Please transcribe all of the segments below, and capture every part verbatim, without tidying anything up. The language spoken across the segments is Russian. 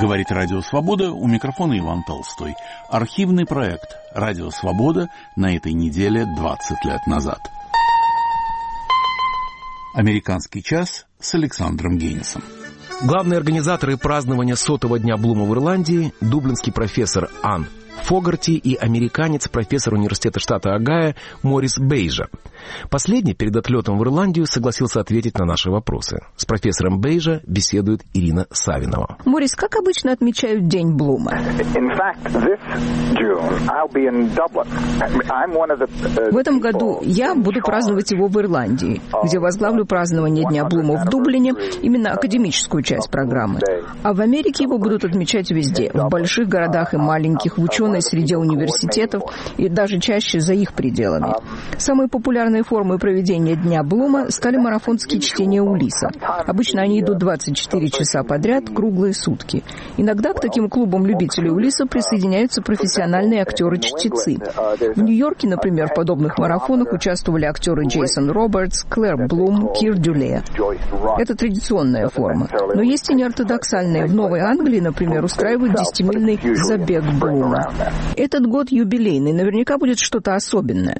Говорит Радио Свобода, у микрофона Иван Толстой. Архивный проект Радио Свобода на этой неделе двадцать лет назад. Американский час с Александром Генисом. Главные организаторы празднования сотого дня Блума в Ирландии – дублинский профессор Ан Фогарти и американец, профессор университета штата Огайо Морис Бейжа. Последний перед отлетом в Ирландию согласился ответить на наши вопросы. С профессором Бейжа беседует Ирина Савинова. Морис, как обычно отмечают День Блума? В этом году я буду праздновать его в Ирландии, где возглавлю празднование Дня Блума в Дублине, именно академическую часть программы. А в Америке его будут отмечать везде, в больших городах и маленьких, в ученой среде университетов и даже чаще за их пределами. Самые популярные формы проведения Дня Блума стали марафонские чтения Улисса. Обычно они идут двадцать четыре часа подряд, круглые сутки. Иногда к таким клубам любителей Улисса присоединяются профессиональные актеры-чтецы. В Нью-Йорке, например, в подобных марафонах участвовали актеры Джейсон Робертс, Клэр Блум, Кир Дюле. Это традиционная форма. Но есть и неортодоксальные. В Новой Англии, например, устраивают десятимильный забег Блума. Этот год юбилейный. Наверняка будет что-то особенное.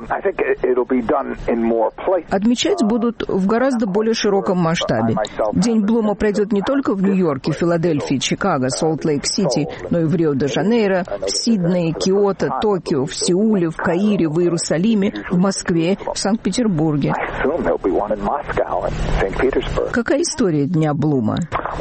Отмечать будут в гораздо более широком масштабе. День Блума пройдет не только в Нью-Йорке, Филадельфии, Чикаго, Солт-Лейк-Сити, но и в Рио-де-Жанейро, в Сиднее, Киото, Токио, в Сеуле, в Каире, в Иерусалиме, в Москве, в Санкт-Петербурге. Какая история Дня Блума?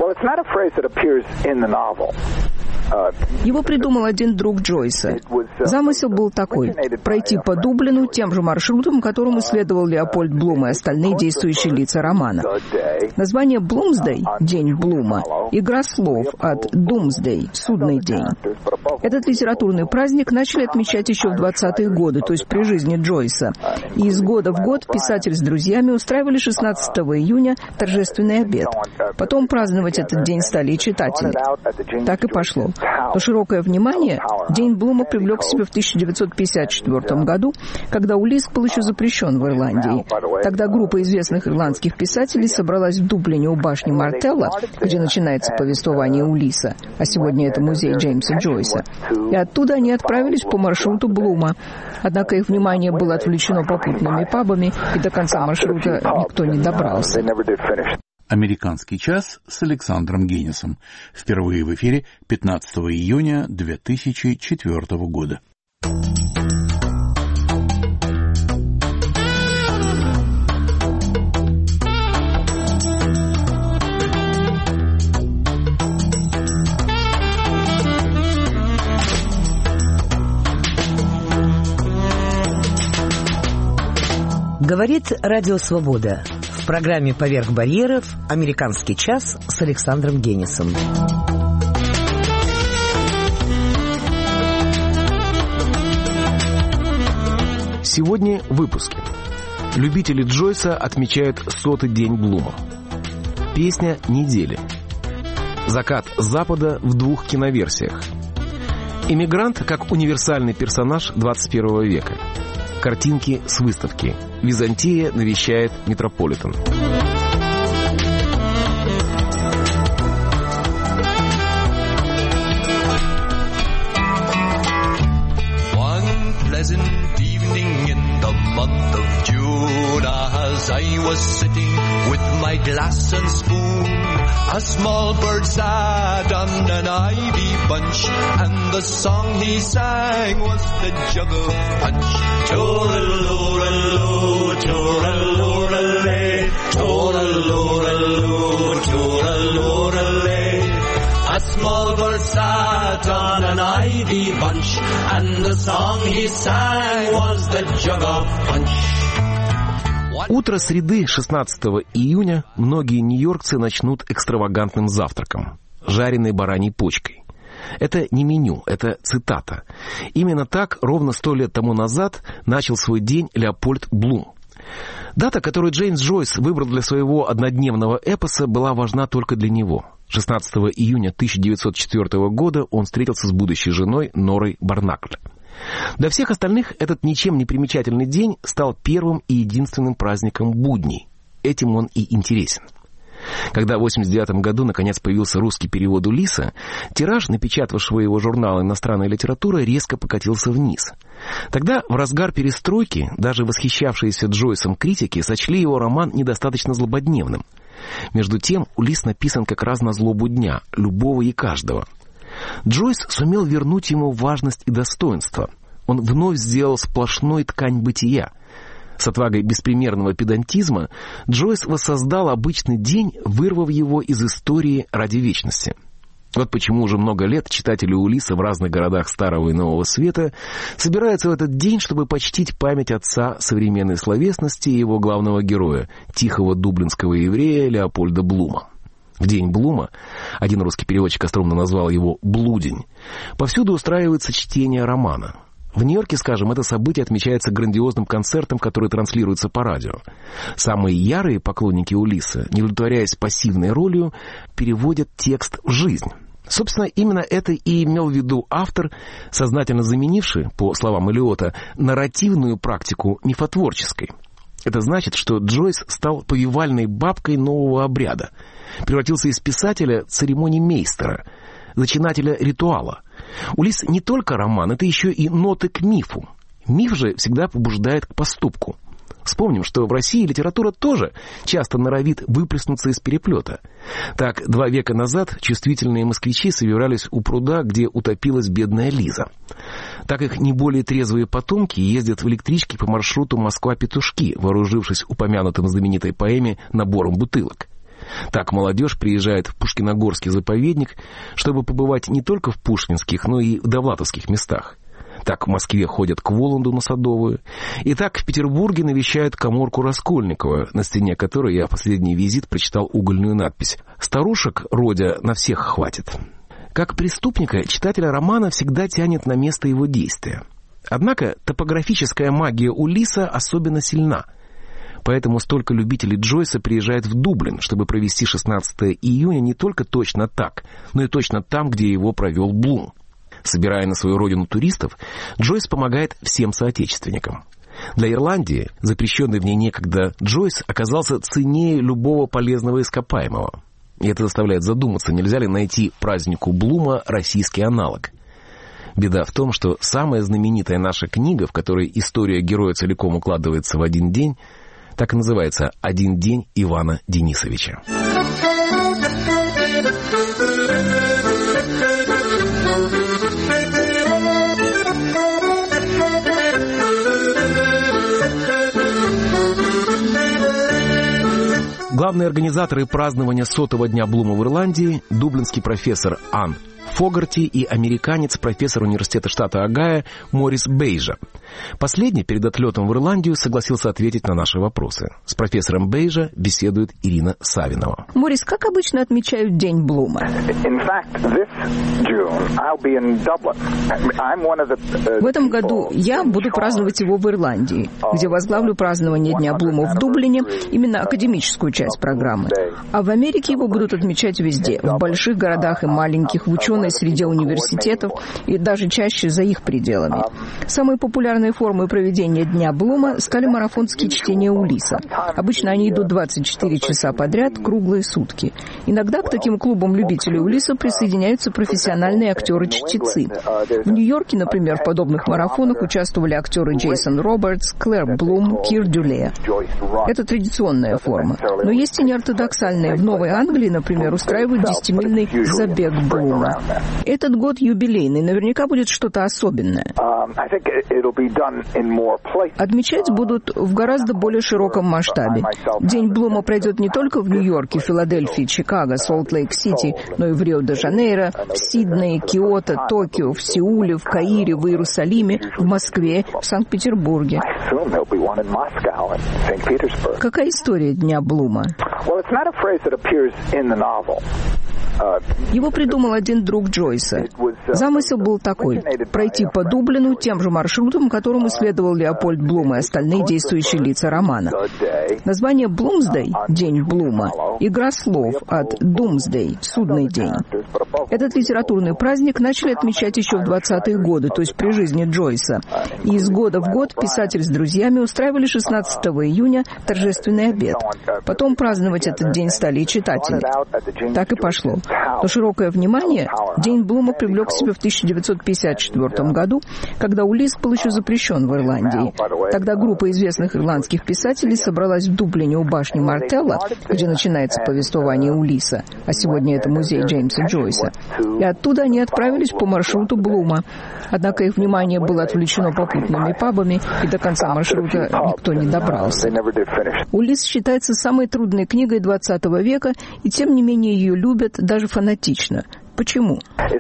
Его придумал один друг Джойса. Замысел был такой – пройти по Дублину тем же маршрутом, которому следовал Леопольд Блум и остальные действующие лица романа. Название «Блумсдей» – «День Блума» – игра слов от «Думсдей» – «Судный день». Этот литературный праздник начали отмечать еще в двадцатые годы, то есть при жизни Джойса. И из года в год писатель с друзьями устраивали шестнадцатого июня торжественный обед. Потом праздновать этот день стали и читатели. Так и пошло. Но широкое внимание День Блума привлек к себе в тысяча девятьсот пятьдесят четвёртом году, когда Улисс был еще запрещен в Ирландии. Тогда группа известных ирландских писателей собралась в Дублине у башни Мартелла, где начинается повествование Улисса, а сегодня это музей Джеймса Джойса. И оттуда они отправились по маршруту Блума. Однако их внимание было отвлечено попутными пабами, и до конца маршрута никто не добрался. Американский час с Александром Генисом. Впервые в эфире пятнадцатого июня две тысячи четвёртого года. Говорит Радио Свобода. В программе «Поверх барьеров» «Американский час» с Александром Генисом. Сегодня в выпуске. Любители Джойса отмечают сотый день Блума. Песня недели. Закат Запада в двух киноверсиях. Иммигрант как универсальный персонаж двадцать первого века. Картинки с выставки. Византия навещает Метрополитен. As I was sitting with my glass and spoon, a small bird sat on an ivy bunch, and the song he sang was the jug of punch. Tooraloo-raloo, tooraloo-raloo, tooraloo-raloo, tooraloo-raloo. A small bird sat on an ivy bunch, and the song he sang was the jug of punch. Утро среды, шестнадцатого июня, многие нью-йоркцы начнут экстравагантным завтраком – жареной бараньей почкой. Это не меню, это цитата. Именно так ровно сто лет тому назад начал свой день Леопольд Блум. Дата, которую Джеймс Джойс выбрал для своего однодневного эпоса, была важна только для него. шестнадцатого июня тысяча девятьсот четвёртого года он встретился с будущей женой Норой Барнакль. Для всех остальных этот ничем не примечательный день стал первым и единственным праздником будней. Этим он и интересен. Когда в восемьдесят девятом году наконец появился русский перевод Улисса, тираж, напечатавшего его журнала «Иностранная литература», резко покатился вниз. Тогда, в разгар перестройки, даже восхищавшиеся Джойсом критики сочли его роман недостаточно злободневным. Между тем, Улисс написан как раз на злобу дня, любого и каждого. Джойс сумел вернуть ему важность и достоинство. Он вновь сделал сплошной ткань бытия. С отвагой беспримерного педантизма Джойс воссоздал обычный день, вырвав его из истории ради вечности. Вот почему уже много лет читатели Улисса в разных городах Старого и Нового Света собираются в этот день, чтобы почтить память отца современной словесности и его главного героя, тихого дублинского еврея Леопольда Блума. В день Блума, один русский переводчик остроумно назвал его «блудень», повсюду устраивается чтение романа. В Нью-Йорке, скажем, это событие отмечается грандиозным концертом, который транслируется по радио. Самые ярые поклонники Улисса, не удовлетворяясь пассивной ролью, переводят текст в жизнь. Собственно, именно это и имел в виду автор, сознательно заменивший, по словам Элиота, нарративную практику мифотворческой. Это значит, что Джойс стал повивальной бабкой нового обряда, превратился из писателя церемонимейстера, зачинателя ритуала. Улисс не только роман, это еще и ноты к мифу. Миф же всегда побуждает к поступку. Вспомним, что в России литература тоже часто норовит выплеснуться из переплета. Так, два века назад чувствительные москвичи собирались у пруда, где утопилась бедная Лиза. Так их не более трезвые потомки ездят в электричке по маршруту Москва-Петушки, вооружившись упомянутым в знаменитой поэме набором бутылок. Так молодежь приезжает в Пушкиногорский заповедник, чтобы побывать не только в пушкинских, но и в довлатовских местах. Так в Москве ходят к Воланду на Садовую. И так в Петербурге навещают каморку Раскольникова, на стене которой я в последний визит прочитал угольную надпись «Старушек, Родя, на всех хватит». Как преступника читателя романа всегда тянет на место его действия. Однако топографическая магия Улисса особенно сильна. Поэтому столько любителей Джойса приезжает в Дублин, чтобы провести шестнадцатого июня не только точно так, но и точно там, где его провел Блум. Собирая на свою родину туристов, Джойс помогает всем соотечественникам. Для Ирландии, запрещенный в ней некогда Джойс, оказался ценнее любого полезного ископаемого. И это заставляет задуматься, нельзя ли найти празднику Блума российский аналог. Беда в том, что самая знаменитая наша книга, в которой история героя целиком укладывается в один день, так и называется «Один день Ивана Денисовича». Главные организаторы празднования сотого дня Блума в Ирландии – дублинский профессор Ан Фогарти и американец, профессор университета штата Огайо Морис Бейжа. Последний перед отлетом в Ирландию согласился ответить на наши вопросы. С профессором Бейжа беседует Ирина Савинова. Морис, как обычно отмечают День Блума? В этом году я буду праздновать его в Ирландии, где возглавлю празднование Дня Блума в Дублине, именно академическую часть программы. А в Америке его будут отмечать везде, в больших городах и маленьких, в ученой среде университетов и даже чаще за их пределами. Самые популярные формы проведения Дня Блума стали марафонские чтения Улисса. Обычно они идут двадцать четыре часа подряд, круглые сутки. Иногда к таким клубам любителей Улисса присоединяются профессиональные актеры-чтецы. В Нью-Йорке, например, в подобных марафонах участвовали актеры Джейсон Робертс, Клэр Блум, Кир Дюле. Это традиционная форма. Но есть и неортодоксальные. В Новой Англии, например, устраивают десятимильный забег Блума. Этот год юбилейный. Наверняка будет что-то особенное. Отмечать будут в гораздо более широком масштабе. День Блума пройдет не только в Нью-Йорке, Филадельфии, Чикаго, Солт-Лейк-Сити, но и в Рио-де-Жанейро, в Сиднее, Киото, Токио, в Сеуле, в Каире, в Иерусалиме, в Москве, в Санкт-Петербурге. Какая история Дня Блума? Его придумал один друг Джойса. Замысел был такой — пройти по Дублину тем же маршрутом, которым исследовал Леопольд Блум и остальные действующие лица романа. Название «Блумсдей» — «День Блума» — игра слов от «Думсдей» — «Судный день». Этот литературный праздник начали отмечать еще в двадцатые годы, то есть при жизни Джойса. И из года в год писатель с друзьями устраивали шестнадцатого июня торжественный обед. Потом праздновать этот день стали и читатели. Так и пошло. Но широкое внимание День Блума привлек к себе в тысяча девятьсот пятьдесят четвёртом году, когда Улисс был еще запрещен в Ирландии. Тогда группа известных ирландских писателей собралась в Дублине у башни Мартелла, где начинается повествование Улисса, а сегодня это музей Джеймса Джойса. И оттуда они отправились по маршруту Блума. Однако их внимание было отвлечено попутными пабами, и до конца маршрута никто не добрался. Улисс считается самой трудной книгой двадцатого века, и тем не менее ее любят даже фанатично. Почему?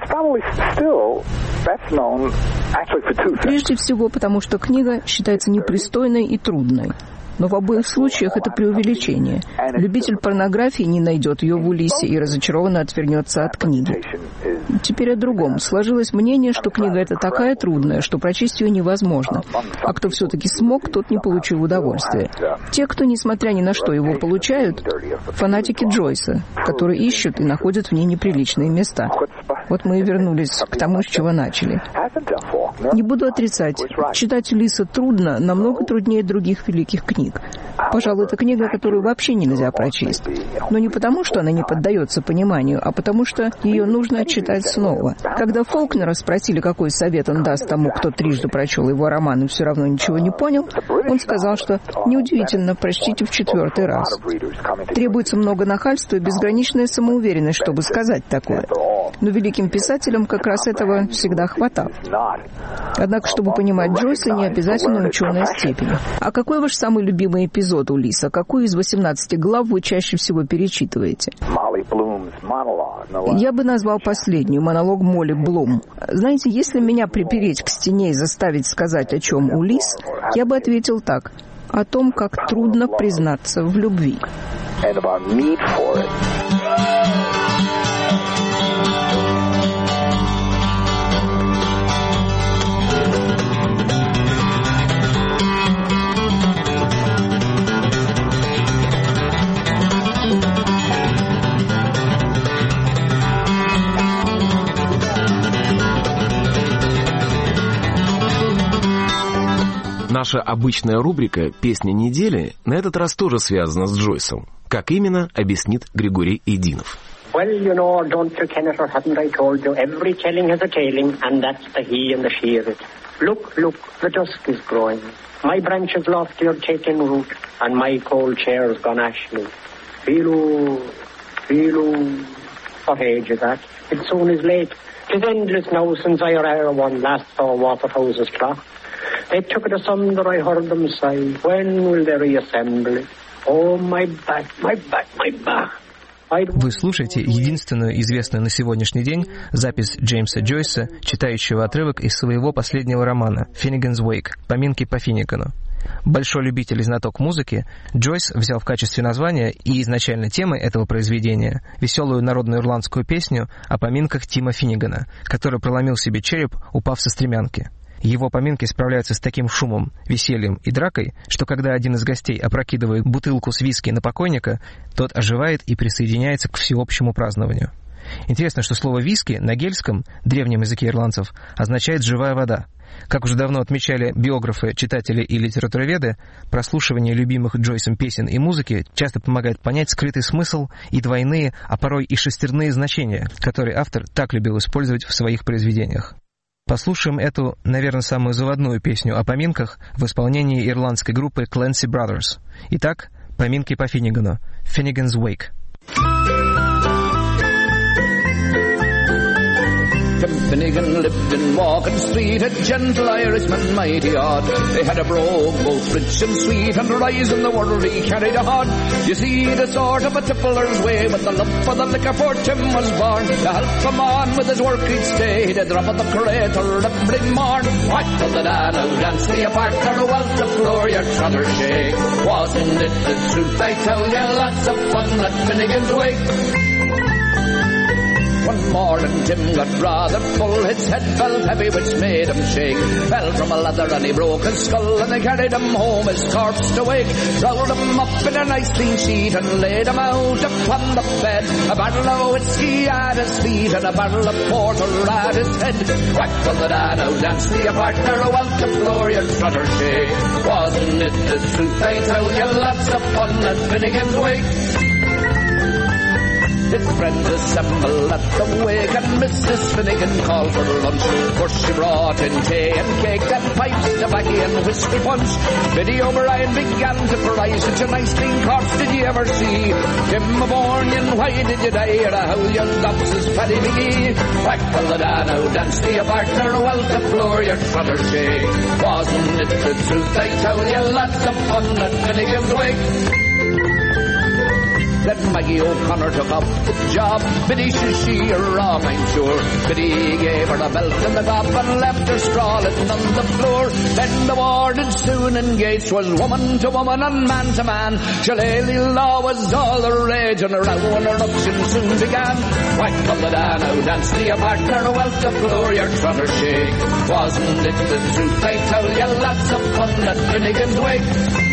Прежде всего, потому что книга считается непристойной и трудной. Но в обоих случаях это преувеличение. Любитель порнографии не найдет ее в Улиссе и разочарованно отвернется от книги. Теперь о другом. Сложилось мнение, что книга эта такая трудная, что прочесть ее невозможно. А кто все-таки смог, тот не получил удовольствия. Те, кто, несмотря ни на что, его получают, фанатики Джойса, которые ищут и находят в ней неприличные места. Вот мы и вернулись к тому, с чего начали. Не буду отрицать, читать Улисса трудно, намного труднее других великих книг. Пожалуй, это книга, которую вообще нельзя прочесть. Но не потому, что она не поддается пониманию, а потому, что ее нужно читать снова. Когда Фолкнера спросили, какой совет он даст тому, кто трижды прочел его роман и все равно ничего не понял, он сказал, что неудивительно, прочтите в четвертый раз. Требуется много нахальства и безграничная самоуверенность, чтобы сказать такое. Но великим писателям как раз этого всегда хватало. Однако, чтобы понимать Джойса, не обязательно ученая степень. А какой ваш самый любимый эпизод Улисса? Какую из восемнадцати глав вы чаще всего перечитываете? Я бы назвал последнюю, монолог Молли Блум. Знаете, если меня припереть к стене и заставить сказать, о чем Улисс, я бы ответил так: о том, как трудно признаться в любви. Наша обычная рубрика «Песня недели» на этот раз тоже связана с Джойсом. Как именно, объяснит Григорий Эйдинов. Well, you know, don't you, Kenneth, or haven't I told you, every telling has a tailing, and that's the he and the she of it. Look, look, the dusk is growing. My branches lofty are taking root, and my cold chair's gone ashly. Feel-oo, feel-oo, what age is that? It soon is late. 'Tis endless now since I or e'er one last saw Waterhouse's clock. They took it asunder, I heard them sigh. When will they reassemble it? Oh, my back, my back, my back. Вы слушаете единственную известную на сегодняшний день запись Джеймса Джойса, читающего отрывок из своего последнего романа «Finnegan's Wake» «Поминки по Финнигану». Большой любитель и знаток музыки, Джойс взял в качестве названия и изначально темой этого произведения веселую народную ирландскую песню о поминках Тима Финнигана, который проломил себе череп, упав со стремянки. Его поминки справляются с таким шумом, весельем и дракой, что когда один из гостей опрокидывает бутылку с виски на покойника, тот оживает и присоединяется к всеобщему празднованию. Интересно, что слово «виски» на гельском, древнем языке ирландцев, означает «живая вода». Как уже давно отмечали биографы, читатели и литературоведы, прослушивание любимых Джойсом песен и музыки часто помогает понять скрытый смысл и двойные, а порой и шестерные значения, которые автор так любил использовать в своих произведениях. Послушаем эту, наверное, самую заводную песню о поминках в исполнении ирландской группы Clancy Brothers. Итак, поминки по Финнигану. Finnegan's Wake. Tim Finnegan lived in Morgan Street, a gentle Irishman, mighty odd. They had a brogue, both rich and sweet, and rise in the world he carried a hod. You see, the sort of a tippler's way, but the love for the liquor for Tim was born. To help him on with his work each day, he'd drop at the crater every morn. What for the Dano dance the apart, or well to floor your trotter shake? Wasn't it the truth, I tell you, lots of fun at Finnegan's Wake? one morning Tim got rather full. His head felt heavy, which made him shake. Fell from a ladder and he broke his skull, and they carried him home, his corpse to wake. Rolled him up in a nice clean sheet and laid him out upon the bed. A barrel of whiskey at his feet and a barrel of porter at his head. Whack on the dan, oh dance to your partner, oh out the floor, you trotter shake. Wasn't it the truth, I tell you, lots of fun at Finnegan's Wake. His friends assembled at the wake, and Missus Finnegan called for lunch. First she brought in tea and cake and pipes, tobacco and whiskey punch. Biddy O'Brien began to cry, such a nice clean corpse did you ever see? Tim O'Bornian, why did you die? Or how your lobsters Paddy McGee? Whack on the dan, oh dance to your partner, oh out the floor, your trotter shake. Wasn't it the truth, I tell you, lots of fun at Finnegan's Wake. Then Maggie O'Connor took up the job. Biddy says she wrong, I'm sure. Biddy gave her a belt and the top and left her sprawling on the floor. Then the warden soon engaged, was woman to woman and man to man. Shillelagh law was all the rage, and a row and eruption soon began. Whack on the dan, oh dance to your partner, oh out the floor, your trotter shake. Wasn't it the truth, I tell you, lots of fun at Finnegan's Wake.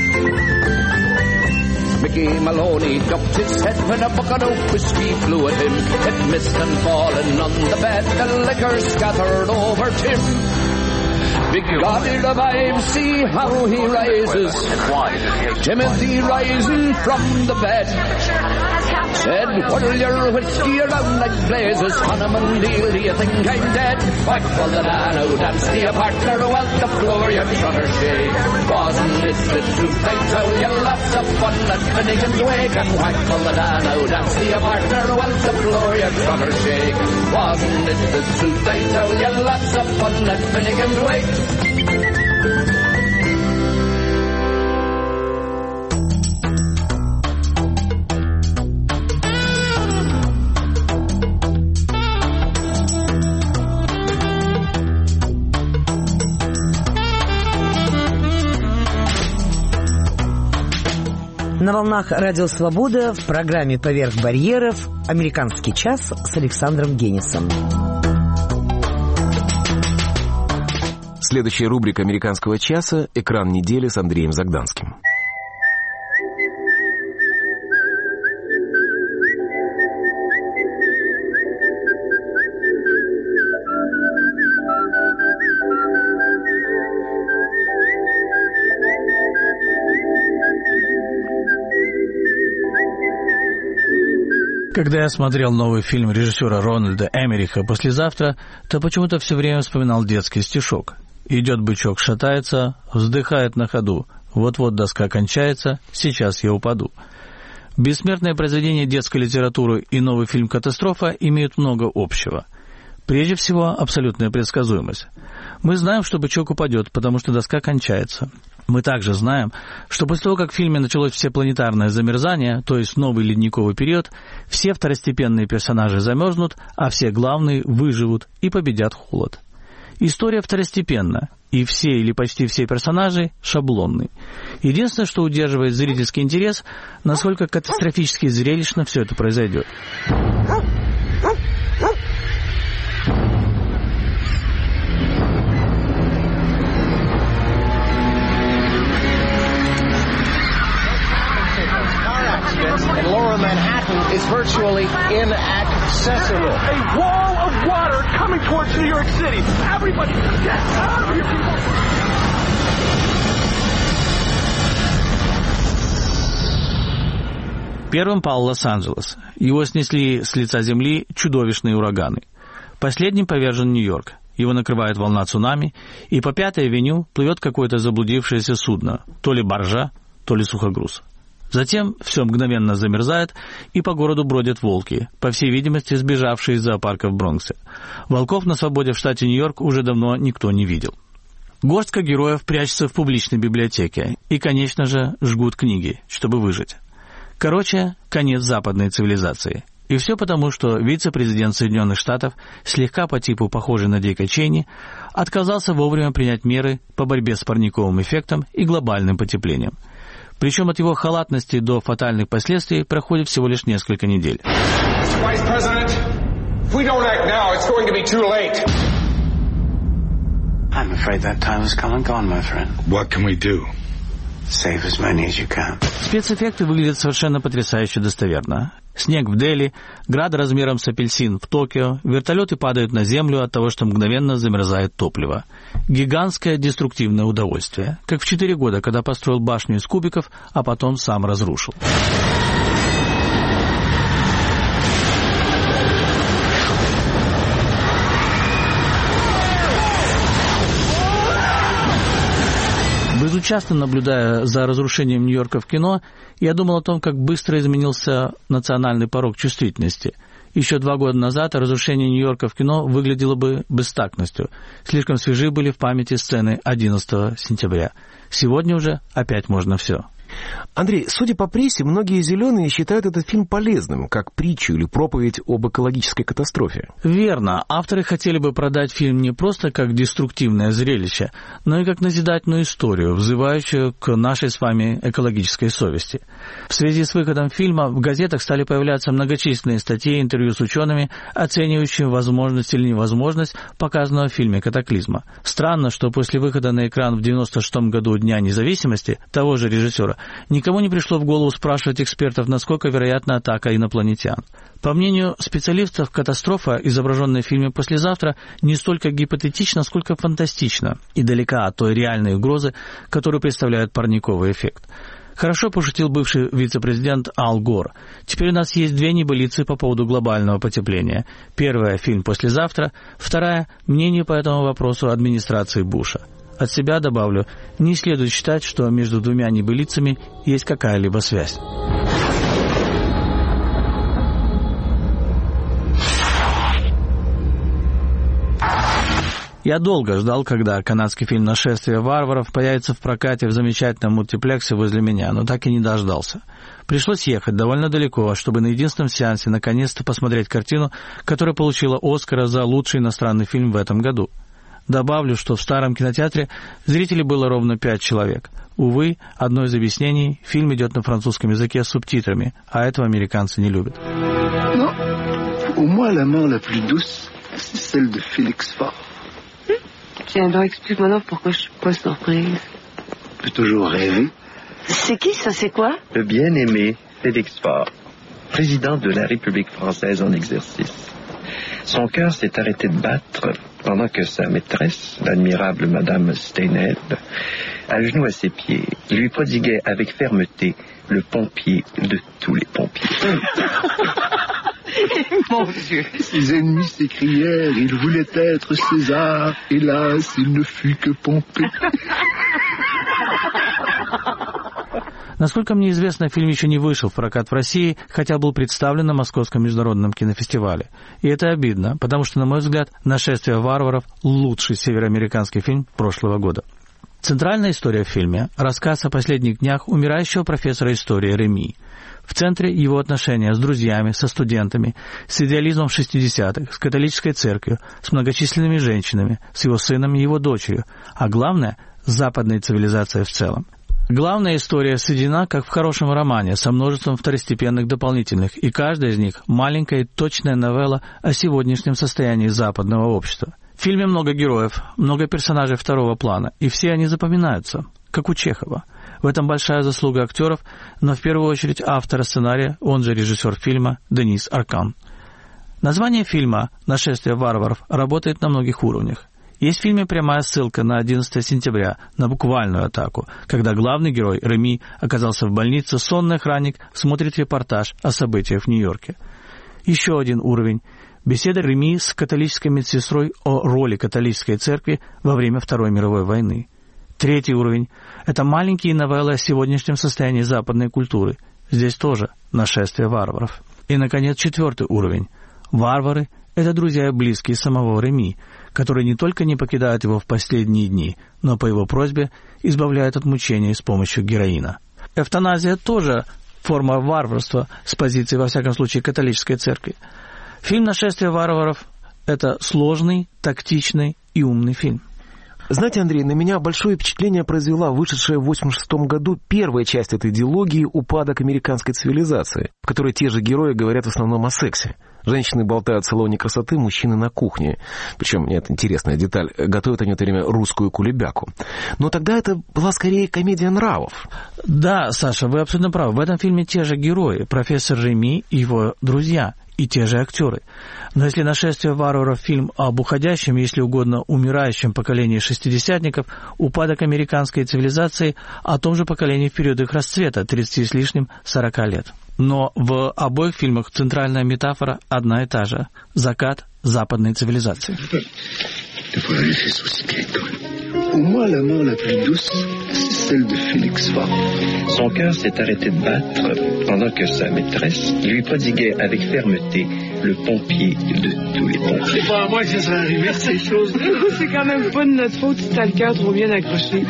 Mickey Maloney ducked his head when a bucket of whiskey flew at him. It missed and fallen on the bed, the liquor scattered over Tim. Big God, he revives, see how he rises. Timothy rising from the bed. Said, whirl your whiskey around like blazes. Hanneman Deal, do you think I'm dead? Whack for the dan, oh dance to your partner, oh out the floor, your trotter shake. Wasn't it the truth, I tell you, lots of fun at Finnegan's Wake. And whack for the dan, oh dance to your partner, oh out the floor, your trotter shake. Wasn't it the truth, I tell you, lots of fun at Finnegan's Wake. На волнах Радио Свобода в программе «Поверх барьеров» «Американский час» с Александром Генисом. Следующая рубрика «Американского часа» — «Экран недели» с Андреем Загданским. Когда я смотрел новый фильм режиссера Рональда Эммериха «Послезавтра», то почему-то все время вспоминал детский стишок. Идет бычок, шатается, вздыхает на ходу. Вот-вот доска кончается, сейчас я упаду. Бессмертное произведение детской литературы и новый фильм «Катастрофа» имеют много общего. Прежде всего, абсолютная предсказуемость. Мы знаем, что бычок упадет, потому что доска кончается. Мы также знаем, что после того, как в фильме началось всепланетарное замерзание, то есть новый ледниковый период, все второстепенные персонажи замерзнут, а все главные выживут и победят холод. История второстепенна, и все или почти все персонажи шаблонны. Единственное, что удерживает зрительский интерес, насколько катастрофически зрелищно все это произойдет. And lower Manhattan is virtually inaccessible. A wall of water coming towards New York City. Everybody, get out of here, people! Первым пал Лос-Анджелес. Его снесли с лица земли чудовищные ураганы. Последним повержен Нью-Йорк. Его накрывает волна цунами, и по Пятой авеню плывет какое-то заблудившееся судно, то ли баржа, то ли сухогруз. Затем все мгновенно замерзает, и по городу бродят волки, по всей видимости, сбежавшие из зоопарка в Бронксе. Волков на свободе в штате Нью-Йорк уже давно никто не видел. Горстка героев прячется в публичной библиотеке и, конечно же, жгут книги, чтобы выжить. Короче, конец западной цивилизации. И все потому, что вице-президент Соединенных Штатов, слегка по типу похожий на Дика Чейни, отказался вовремя принять меры по борьбе с парниковым эффектом и глобальным потеплением. Причем от его халатности до фатальных последствий проходит всего лишь несколько недель. If we don't act now, it's going to be too late. I'm afraid that time has come and gone, my friend. What can we do? Save as many as you can. Спецэффекты выглядят совершенно потрясающе достоверно. Снег в Дели, град размером с апельсин в Токио, вертолеты падают на землю от того, что мгновенно замерзает топливо. Гигантское деструктивное удовольствие, как в четыре года, когда построил башню из кубиков, а потом сам разрушил. Безучастно наблюдая за разрушением Нью-Йорка в кино, я думал о том, как быстро изменился национальный порог чувствительности. Еще два года назад разрушение Нью-Йорка в кино выглядело бы бестактностью. Слишком свежи были в памяти сцены одиннадцатого сентября. Сегодня уже опять можно все. Андрей, судя по прессе, многие зеленые считают этот фильм полезным, как притчу или проповедь об экологической катастрофе. Верно. Авторы хотели бы продать фильм не просто как деструктивное зрелище, но и как назидательную историю, взывающую к нашей с вами экологической совести. В связи с выходом фильма в газетах стали появляться многочисленные статьи и интервью с учеными, оценивающими возможность или невозможность показанного в фильме «Катаклизма». Странно, что после выхода на экран в девяносто шестом году Дня независимости того же режиссера никому не пришло в голову спрашивать экспертов, насколько вероятна атака инопланетян. По мнению специалистов, катастрофа, изображенная в фильме «Послезавтра», не столько гипотетична, сколько фантастична и далека от той реальной угрозы, которую представляет парниковый эффект. Хорошо пошутил бывший вице-президент Ал Гор. Теперь у нас есть две небылицы по поводу глобального потепления. Первая — фильм «Послезавтра», вторая — мнение по этому вопросу администрации Буша. От себя добавлю, не следует считать, что между двумя небылицами есть какая-либо связь. Я долго ждал, когда канадский фильм «Нашествие варваров» появится в прокате в замечательном мультиплексе возле меня, но так и не дождался. Пришлось ехать довольно далеко, чтобы на единственном сеансе наконец-то посмотреть картину, которая получила «Оскара» за лучший иностранный фильм в этом году. Добавлю, что в старом кинотеатре зрителей было ровно пять человек. Увы, одно из объяснений — фильм идет на французском языке с субтитрами, а этого американцы не любят. Non, pour moi, la mort la plus douce, c'est celle de Félix Faure. Tiens, alors explique-moi donc pourquoi je suis pas surprise. On peut toujours rêver. C'est qui ça, c'est quoi? Le bien-aimé Félix Faure, président de la République française en exercice. Son cœur s'est arrêté de battre pendant que sa maîtresse, l'admirable Madame Steinhead, à genoux à ses pieds, lui prodiguait avec fermeté le pompier de tous les pompiers. Mon Dieu! Ses ennemis s'écrièrent, il voulait être César, hélas, il ne fut que Pompée. Насколько мне известно, фильм еще не вышел в прокат в России, хотя был представлен на Московском международном кинофестивале. И это обидно, потому что, на мой взгляд, «Нашествие варваров» — лучший североамериканский фильм прошлого года. Центральная история в фильме — рассказ о последних днях умирающего профессора истории Реми. В центре его отношения с друзьями, со студентами, с идеализмом шестидесятых, с католической церковью, с многочисленными женщинами, с его сыном и его дочерью, а главное — с западной цивилизацией в целом. Главная история сведена, как в хорошем романе, со множеством второстепенных дополнительных, и каждая из них — маленькая и точная новелла о сегодняшнем состоянии западного общества. В фильме много героев, много персонажей второго плана, и все они запоминаются, как у Чехова. В этом большая заслуга актеров, но в первую очередь автора сценария, он же режиссер фильма, Денис Аркан. Название фильма «Нашествие варваров» работает на многих уровнях. Есть в фильме прямая ссылка на одиннадцатое сентября, на буквальную атаку, когда главный герой, Реми, оказался в больнице, сонный охранник смотрит репортаж о событиях в Нью-Йорке. Еще один уровень — беседа Реми с католической медсестрой о роли католической церкви во время Второй мировой войны. Третий уровень — это маленькие новеллы о сегодняшнем состоянии западной культуры. Здесь тоже «Нашествие варваров». И, наконец, четвертый уровень. Варвары — это друзья и близкие самого Реми, которые не только не покидают его в последние дни, но по его просьбе избавляют от мучений с помощью героина. Эвтаназия тоже форма варварства с позиции, во всяком случае, католической церкви. Фильм «Нашествие варваров» — это сложный, тактичный и умный фильм. Знаете, Андрей, на меня большое впечатление произвела вышедшая в восемьдесят шестом году первая часть этой дилогии «Упадок американской цивилизации», в которой те же герои говорят в основном о сексе. Женщины болтают в салоне красоты, мужчины на кухне. Причем, нет, интересная деталь, готовят они в это время русскую кулебяку. Но тогда это была скорее комедия нравов. Да, Саша, вы абсолютно правы. В этом фильме те же герои, профессор Реми и его друзья, и те же актеры. Но если «Нашествие варваров» фильм об уходящем, если угодно, умирающем поколении шестидесятников, «Упадок американской цивилизации» о том же поколении в период их расцвета, тридцати с лишним сорока лет. Но в обоих фильмах центральная метафора одна и та же – закат западной цивилизации. Pour moi, la mort la plus douce, c'est celle de Félix Faure. Son cœur s'est arrêté de battre pendant que sa maîtresse lui prodiguait avec fermeté le pompier de tous les pompiers. C'est pas à moi que ça serait arrivé, ces choses. C'est quand même pas de notre faute si t'as le cœur trop bien accroché.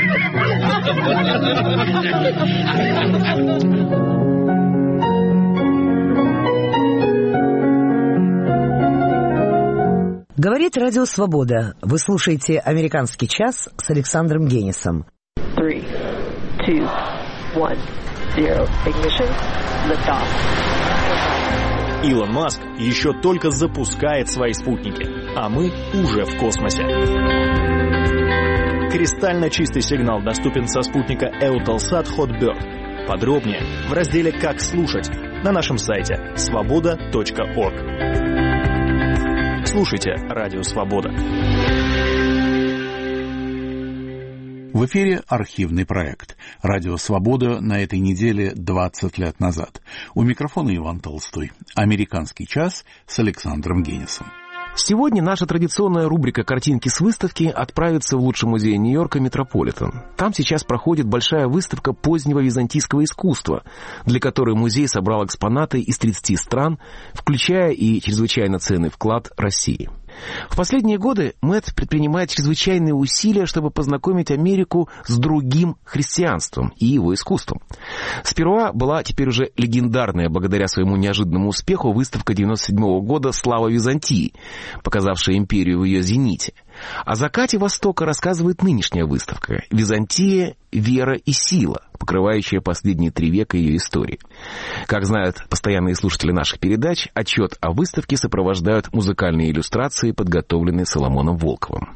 Говорит Радио Свобода. Вы слушаете «Американский час» с Александром Генисом. Three, two, one, zero. Ignition. Lift off. Илон Маск еще только запускает свои спутники, а мы уже в космосе. Кристально чистый сигнал доступен со спутника Eutelsat Hotbird. Подробнее в разделе «Как слушать» на нашем сайте свобода точка орг. Слушайте Радио Свобода. В эфире архивный проект «Радио Свобода» на этой неделе двадцать лет назад. У микрофона Иван Толстой. «Американский час» с Александром Генисом. Сегодня наша традиционная рубрика «Картинки с выставки» отправится в лучший музей Нью-Йорка «Метрополитен». Там сейчас проходит большая выставка позднего византийского искусства, для которой музей собрал экспонаты из тридцати стран, включая и чрезвычайно ценный вклад России. В последние годы Мэтт предпринимает чрезвычайные усилия, чтобы познакомить Америку с другим христианством и его искусством. Сперва была теперь уже легендарная, благодаря своему неожиданному успеху, выставка девяносто седьмого года «Слава Византии», показавшая империю в ее зените. О закате Востока рассказывает нынешняя выставка «Византия, вера и сила», покрывающая последние три века ее истории. Как знают постоянные слушатели наших передач, отчет о выставке сопровождают музыкальные иллюстрации, подготовленные Соломоном Волковым.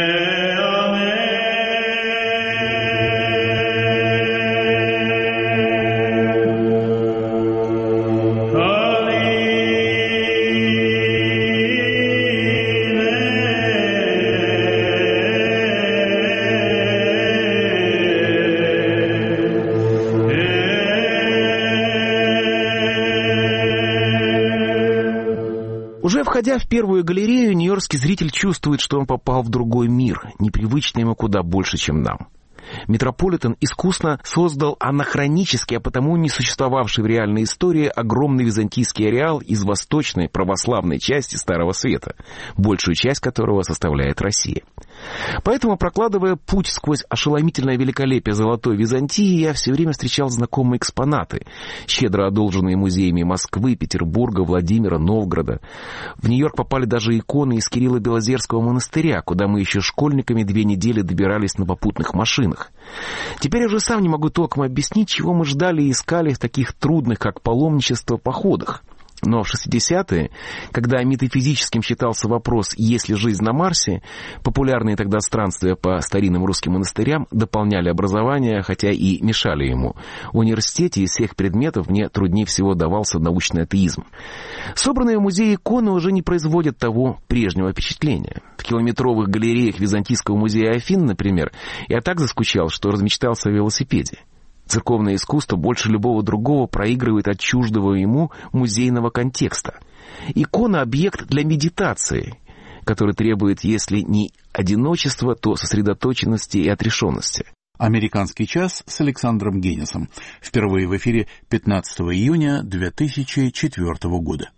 Уже входя в первую галерею, нью-йоркский зритель чувствует, что он попал в другой мир, непривычный ему куда больше, чем нам. Метрополитен искусно создал анахронический, а потому не существовавший в реальной истории огромный византийский ареал из восточной православной части Старого Света, большую часть которого составляет Россия. Поэтому, прокладывая путь сквозь ошеломительное великолепие Золотой Византии, я все время встречал знакомые экспонаты, щедро одолженные музеями Москвы, Петербурга, Владимира, Новгорода. В Нью-Йорк попали даже иконы из Кирилло-Белозерского монастыря, куда мы еще школьниками две недели добирались на попутных машинах. Теперь я уже сам не могу толком объяснить, чего мы ждали и искали в таких трудных, как паломничество, походах. Но в шестидесятые, когда метафизическим считался вопрос «есть ли жизнь на Марсе?», популярные тогда странствия по старинным русским монастырям дополняли образование, хотя и мешали ему. В университете из всех предметов мне труднее всего давался научный атеизм. Собранные в музее иконы уже не производят того прежнего впечатления. В километровых галереях Византийского музея Афин, например, я так заскучал, что размечтался о велосипеде. Церковное искусство больше любого другого проигрывает от чуждого ему музейного контекста. Икона — объект для медитации, который требует, если не одиночества, то сосредоточенности и отрешенности. «Американский час» с Александром Генисом. Впервые в эфире пятнадцатого июня две тысячи четвёртого года.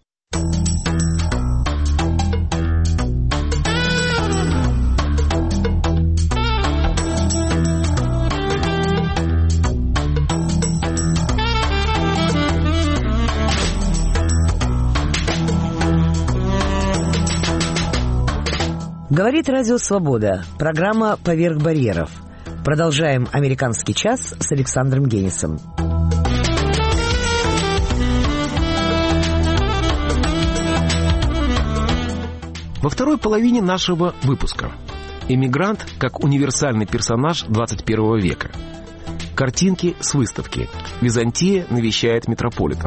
Говорит Радио Свобода. Программа «Поверх барьеров». Продолжаем «Американский час» с Александром Генисом. Во второй половине нашего выпуска эмигрант как универсальный персонаж двадцать первого века. Картинки с выставки. Византия навещает Метрополитен.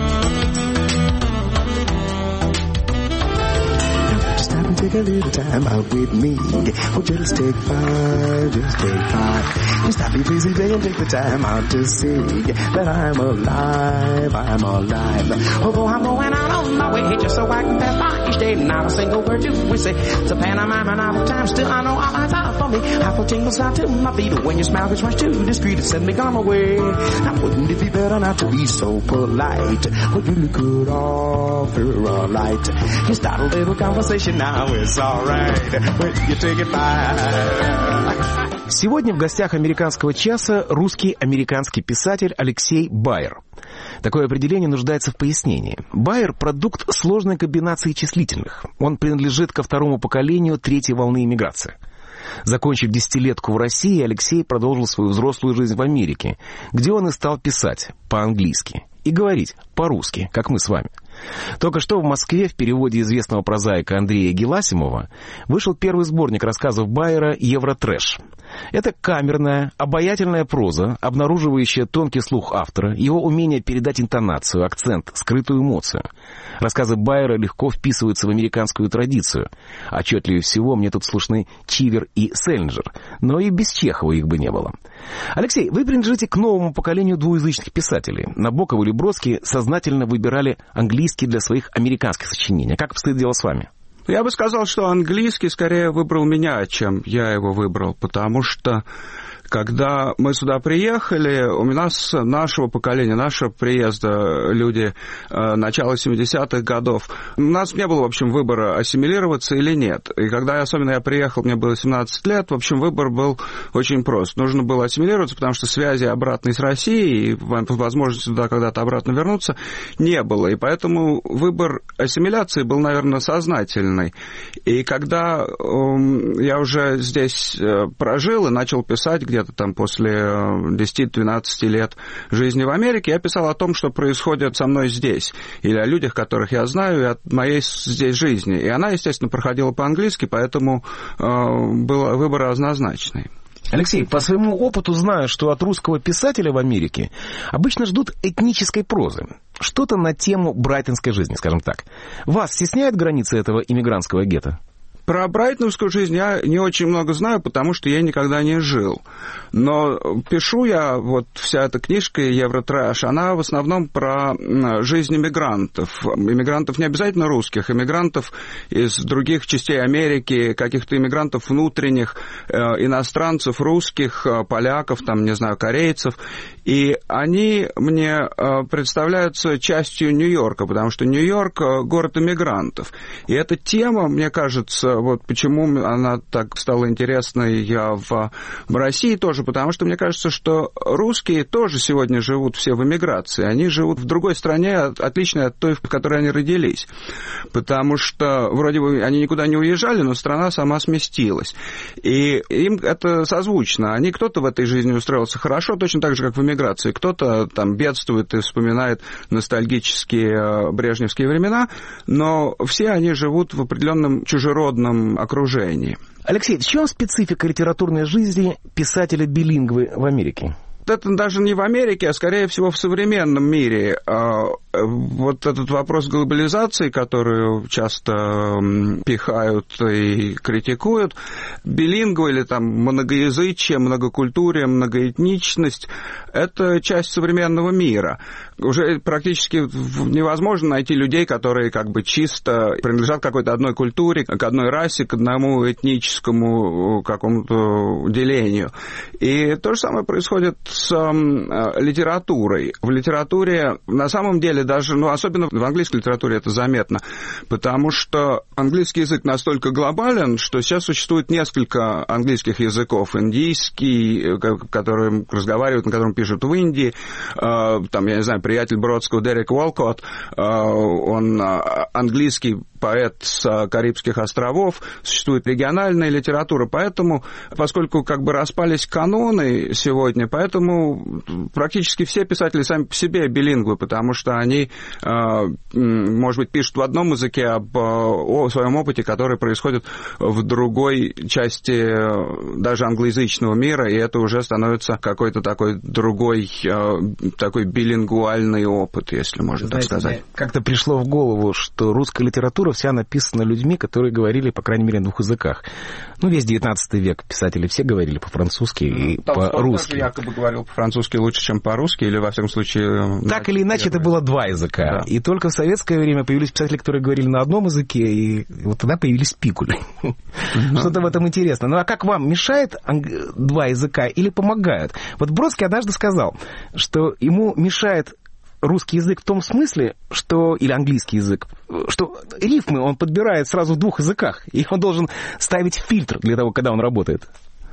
Take a little time out with me. Oh, just take five, just take five. Just stop your busy day and take the time out to see that I'm alive, I'm alive. Although I'm going out on my way just so I can pass by each day. Not a single word you we say. It's a pantomime and all the time. Still I know all eyes are for me. Half a tingles out to my feet. When your smile gets much too discreet, it send me on my way. Now wouldn't it be better not to be so polite? Would you could offer a light? You start a little conversation now. Сегодня в гостях «Американского часа» русский американский писатель Алексей Байер. Такое определение нуждается в пояснении. Байер – продукт сложной комбинации числительных. Он принадлежит ко второму поколению третьей волны иммиграции. Закончив десятилетку в России, Алексей продолжил свою взрослую жизнь в Америке, где он и стал писать по-английски и говорить по-русски, как мы с вами. Только что в Москве в переводе известного прозаика Андрея Геласимова вышел первый сборник рассказов Байера «Евротрэш». Это камерная, обаятельная проза, обнаруживающая тонкий слух автора, его умение передать интонацию, акцент, скрытую эмоцию. Рассказы Байера легко вписываются в американскую традицию. Отчетливее всего мне тут слышны Чивер и Селлинджер, но и без Чехова их бы не было. Алексей, вы принадлежите к новому поколению двуязычных писателей. Набоков или Бродский сознательно выбирали английский для своих американских сочинений. Как обстоит дело с вами? Я бы сказал, что английский скорее выбрал меня, чем я его выбрал, потому что когда мы сюда приехали, у нас, нашего поколения, нашего приезда, люди э, начала семидесятых годов, у нас не было, в общем, выбора, ассимилироваться или нет. И когда особенно я приехал, мне было семнадцать лет, в общем, выбор был очень прост. Нужно было ассимилироваться, потому что связи обратной с Россией и возможности туда когда-то обратно вернуться не было. И поэтому выбор ассимиляции был, наверное, сознательный. И когда э, я уже здесь э, прожил и начал писать где-то там после десяти-двенадцати лет жизни в Америке, я писал о том, что происходит со мной здесь, или о людях, которых я знаю, и о моей здесь жизни. И она, естественно, проходила по-английски, поэтому э, был выбор однозначный. Алексей, по своему опыту знаю, что от русского писателя в Америке обычно ждут этнической прозы. Что-то на тему брайтонской жизни, скажем так. Вас стесняют границы этого иммигрантского гетто? Про брайтоновскую жизнь я не очень много знаю, потому что я никогда не жил. Но пишу я, вот вся эта книжка «Евротрэш», она в основном про жизнь иммигрантов. Иммигрантов не обязательно русских, иммигрантов из других частей Америки, каких-то иммигрантов внутренних, иностранцев, русских, поляков, там, не знаю, корейцев. И они мне представляются частью Нью-Йорка, потому что Нью-Йорк — город иммигрантов. И эта тема, мне кажется, вот почему она так стала интересной в, в России тоже, потому что мне кажется, что русские тоже сегодня живут все в эмиграции. Они живут в другой стране, отличной от той, в которой они родились. Потому что вроде бы они никуда не уезжали, но страна сама сместилась. И им это созвучно. Они, кто-то в этой жизни устроился хорошо, точно так же, как в эмиграции. Кто-то там бедствует и вспоминает ностальгические брежневские времена, но все они живут в определенном чужеродном окружении. Алексей, в чем специфика литературной жизни писателя-билингвы в Америке? Это даже не в Америке, а скорее всего в современном мире. Вот этот вопрос глобализации, которую часто пихают и критикуют, билингва или там многоязычие, многокультурие, многоэтничность — это часть современного мира. Уже практически невозможно найти людей, которые как бы чисто принадлежат какой-то одной культуре, к одной расе, к одному этническому какому-то делению. И то же самое происходит с литературой. В литературе, на самом деле, даже, ну, особенно в английской литературе это заметно, потому что английский язык настолько глобален, что сейчас существует несколько английских языков. Индийский, которым разговаривают, на котором пишут в Индии, там, я не знаю, приятель Бродского Дерек Уолкотт, он английский поэт с Карибских островов, существует региональная литература, поэтому, поскольку как бы распались каноны сегодня, поэтому практически все писатели сами по себе билингвы, потому что они, может быть, пишут в одном языке об о своем опыте, который происходит в другой части даже англоязычного мира, и это уже становится какой-то такой другой, такой билингвальный опыт, если можно Знаете, так сказать. мне как-то пришло в голову, что русская литература вся написана людьми, которые говорили, по крайней мере, на двух языках. Ну, весь девятнадцатый век писатели все говорили по-французски и ну, по-русски. Якобы говорил по-французски лучше, чем по-русски, или, во всяком случае... Так или иначе, это было два языка. Да. И только в советское время появились писатели, которые говорили на одном языке, и вот тогда появились пикули. Mm-hmm. Что-то в этом интересно. Ну, а как вам, мешает два языка или помогают? Вот Бродский однажды сказал, что ему мешает русский язык в том смысле, что, или английский язык, что рифмы он подбирает сразу в двух языках, и он должен ставить фильтр для того, когда он работает.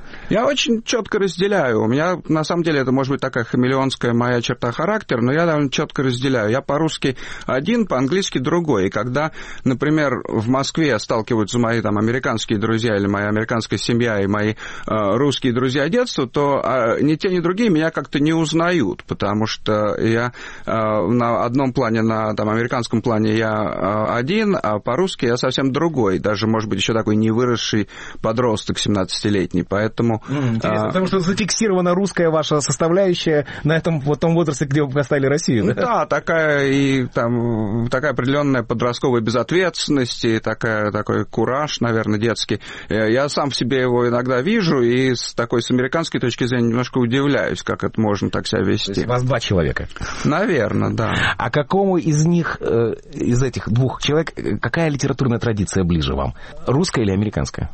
Я очень четко разделяю. У меня, на самом деле, это может быть такая хамелеонская моя черта характера, но я довольно четко разделяю. Я по-русски один, по-английски другой. И когда, например, в Москве сталкиваются мои там американские друзья или моя американская семья и мои э, русские друзья детства, то э, ни те, ни другие меня как-то не узнают, потому что я э, на одном плане, на там, американском плане я э, один, а по-русски я совсем другой. Даже, может быть, еще такой невыросший подросток семнадцатилетний. Поэтому Интересно, а... потому что зафиксирована русская ваша составляющая на этом вот том возрасте, где вы поставили Россию, да? Да, такая и там такая определенная подростковая безответственность и такая, такой кураж, наверное, детский. Я сам в себе его иногда вижу и с такой с американской точки зрения немножко удивляюсь, как это можно так себя вести. То есть у вас два человека? Наверное, да. А какому из них, из этих двух человек, какая литературная традиция ближе вам? Русская или американская?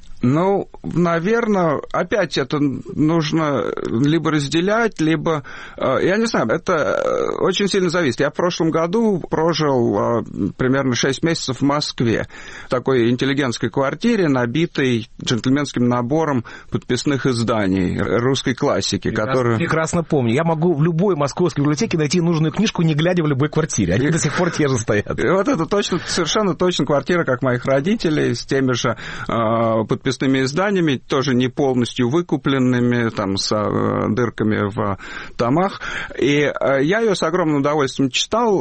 Ну, наверное, опять это нужно либо разделять, либо... Я не знаю, это очень сильно зависит. Я в прошлом году прожил примерно шесть месяцев в Москве, в такой интеллигентской квартире, набитой джентльменским набором подписных изданий русской классики, прекрасно, которые... Прекрасно помню. Я могу в любой московской библиотеке найти нужную книжку, не глядя в любой квартире. Они и... до сих пор те же стоят. И вот это точно, совершенно точно квартира, как моих родителей, с теми же подписными подписными изданиями, тоже не полностью выкупленными, там, с э, дырками в томах. И э, я ее с огромным удовольствием читал,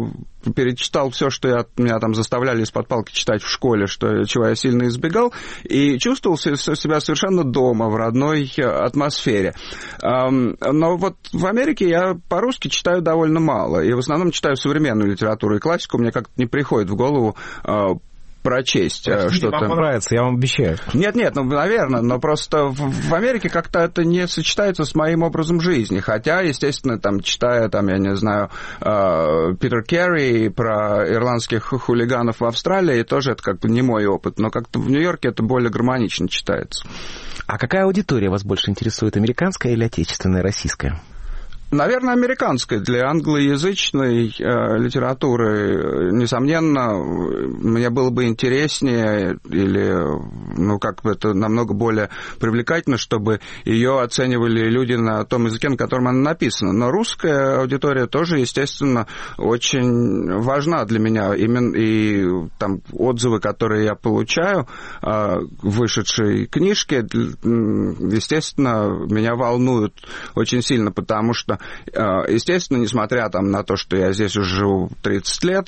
э, перечитал все, что я, меня там заставляли из-под палки читать в школе, что, чего я сильно избегал, и чувствовал себя совершенно дома, в родной атмосфере. Э, но вот в Америке я по-русски читаю довольно мало, и в основном читаю современную литературу и классику, мне как-то не приходит в голову э, прочесть Простите, что-то. Вам понравится, я вам обещаю. Нет, нет, ну, наверное, но просто в, в Америке как-то это не сочетается с моим образом жизни. Хотя, естественно, там, читая, там, я не знаю, э, Питер Керри про ирландских хулиганов в Австралии, тоже это как бы не мой опыт, но как-то в Нью-Йорке это более гармонично читается. А какая аудитория вас больше интересует, американская или отечественная, российская? Наверное, американской. Для англоязычной э, литературы, несомненно, мне было бы интереснее или, ну, как бы это намного более привлекательно, чтобы ее оценивали люди на том языке, на котором она написана. Но русская аудитория тоже, естественно, очень важна для меня. Именно и там отзывы, которые я получаю э, в вышедшей книжке, естественно, меня волнуют очень сильно, потому что естественно, несмотря там, на то, что я здесь уже живу тридцать лет,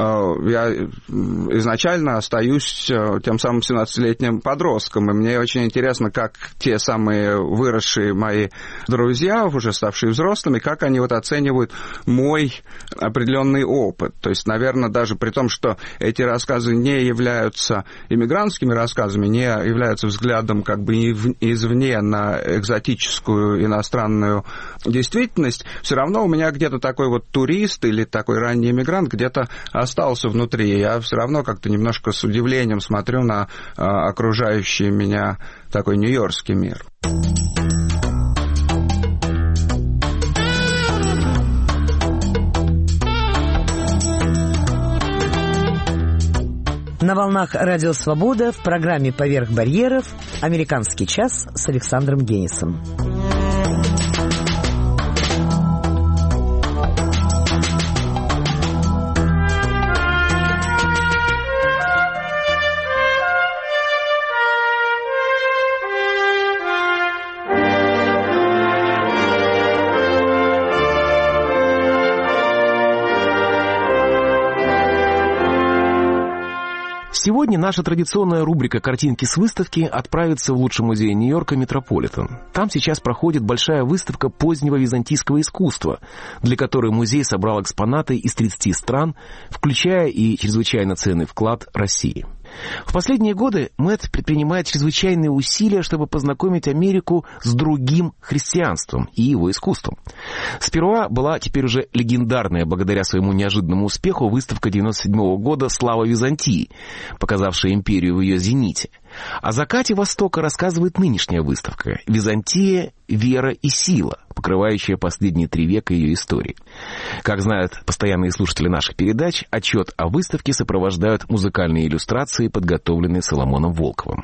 я изначально остаюсь тем самым семнадцатилетним подростком, и мне очень интересно, как те самые выросшие мои друзья, уже ставшие взрослыми, как они вот оценивают мой определенный опыт. То есть, наверное, даже при том, что эти рассказы не являются иммигрантскими рассказами, не являются взглядом как бы извне на экзотическую иностранную действительность, все равно у меня где-то такой вот турист или такой ранний иммигрант где-то остался внутри. Я все равно как-то немножко с удивлением смотрю на а, окружающий меня такой нью-йоркский мир. На волнах Радио Свобода в программе «Поверх барьеров» «Американский час» с Александром Генисом. Сегодня наша традиционная рубрика «Картинки с выставки» отправится в лучший музей Нью-Йорка «Метрополитен». Там сейчас проходит большая выставка позднего византийского искусства, для которой музей собрал экспонаты из тридцати стран, включая и чрезвычайно ценный вклад России. В последние годы Мэт предпринимает чрезвычайные усилия, чтобы познакомить Америку с другим христианством и его искусством. Сперва была теперь уже легендарная, благодаря своему неожиданному успеху, выставка девяносто седьмого года «Слава Византии», показавшая империю в ее зените. О закате Востока рассказывает нынешняя выставка «Византия, вера и сила», покрывающая последние три века ее истории. Как знают постоянные слушатели наших передач, отчет о выставке сопровождают музыкальные иллюстрации, подготовленные Соломоном Волковым.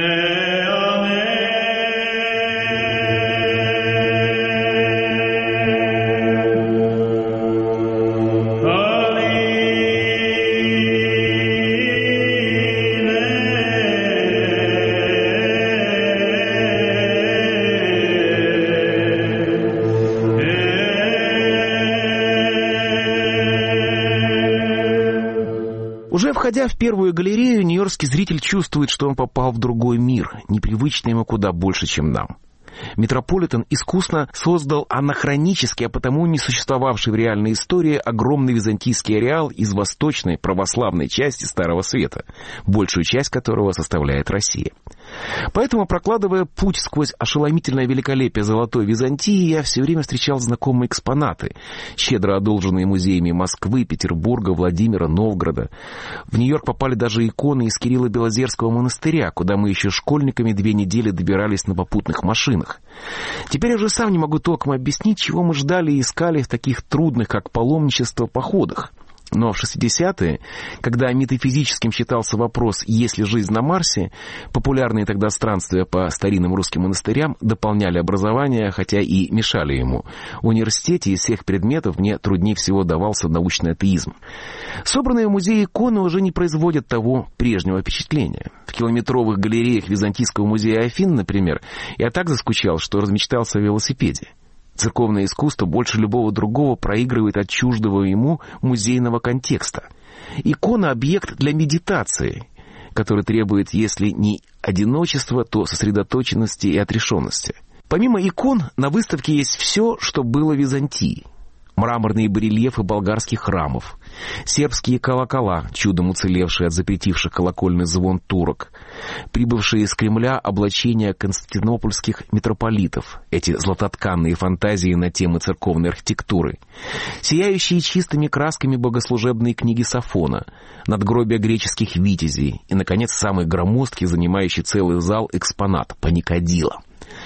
Уже входя в первую галерею, нью-йоркский зритель чувствует, что он попал в другой мир, непривычный ему куда больше, чем нам. Метрополитен искусно создал анахронический, а потому не существовавший в реальной истории огромный византийский ареал из восточной православной части Старого Света, большую часть которого составляет Россия. Поэтому, прокладывая путь сквозь ошеломительное великолепие Золотой Византии, я все время встречал знакомые экспонаты, щедро одолженные музеями Москвы, Петербурга, Владимира, Новгорода. В Нью-Йорк попали даже иконы из Кирилло-Белозерского монастыря, куда мы еще школьниками две недели добирались на попутных машинах. Теперь я уже сам не могу толком объяснить, чего мы ждали и искали в таких трудных, как паломничество, походах. Но в шестидесятые, когда метафизическим считался вопрос «есть ли жизнь на Марсе?», популярные тогда странствия по старинным русским монастырям дополняли образование, хотя и мешали ему. В университете из всех предметов мне труднее всего давался научный атеизм. Собранные в музее иконы уже не производят того прежнего впечатления. В километровых галереях Византийского музея Афин, например, я так заскучал, что размечтался о велосипеде. Церковное искусство больше любого другого проигрывает от чуждого ему музейного контекста. Икона — объект для медитации, который требует, если не одиночества, то сосредоточенности и отрешенности. Помимо икон, на выставке есть все, что было в Византии. Мраморные барельефы болгарских храмов, сербские колокола, чудом уцелевшие от запретивших колокольный звон турок, прибывшие из Кремля облачения константинопольских митрополитов, эти златотканные фантазии на темы церковной архитектуры, сияющие чистыми красками богослужебные книги Сафона, надгробия греческих витязей и, наконец, самый громоздкий, занимающий целый зал экспонат — паникадило.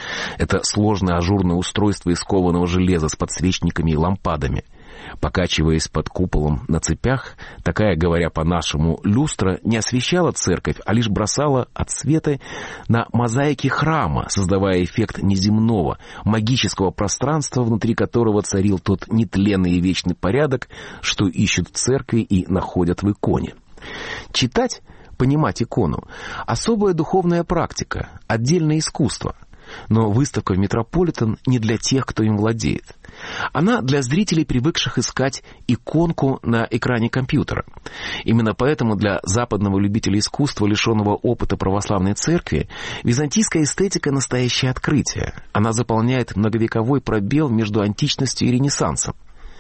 Это сложное ажурное устройство из кованого железа с подсвечниками и лампадами. Покачиваясь под куполом на цепях, такая, говоря по-нашему, люстра не освещала церковь, а лишь бросала отсветы на мозаики храма, создавая эффект неземного, магического пространства, внутри которого царил тот нетленный и вечный порядок, что ищут в церкви и находят в иконе. Читать, понимать икону — особая духовная практика, отдельное искусство. Но выставка в Метрополитен не для тех, кто им владеет. Она для зрителей, привыкших искать иконку на экране компьютера. Именно поэтому для западного любителя искусства, лишенного опыта православной церкви, византийская эстетика — настоящее открытие. Она заполняет многовековой пробел между античностью и ренессансом.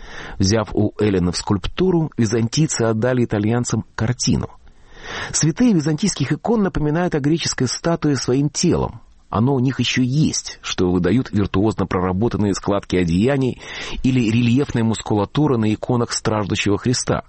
Взяв у эллинов скульптуру, византийцы отдали итальянцам картину. Святые византийских икон напоминают о греческой статуе своим телом. Оно у них еще есть, что выдают виртуозно проработанные складки одеяний или рельефная мускулатура на иконах страждущего Христа.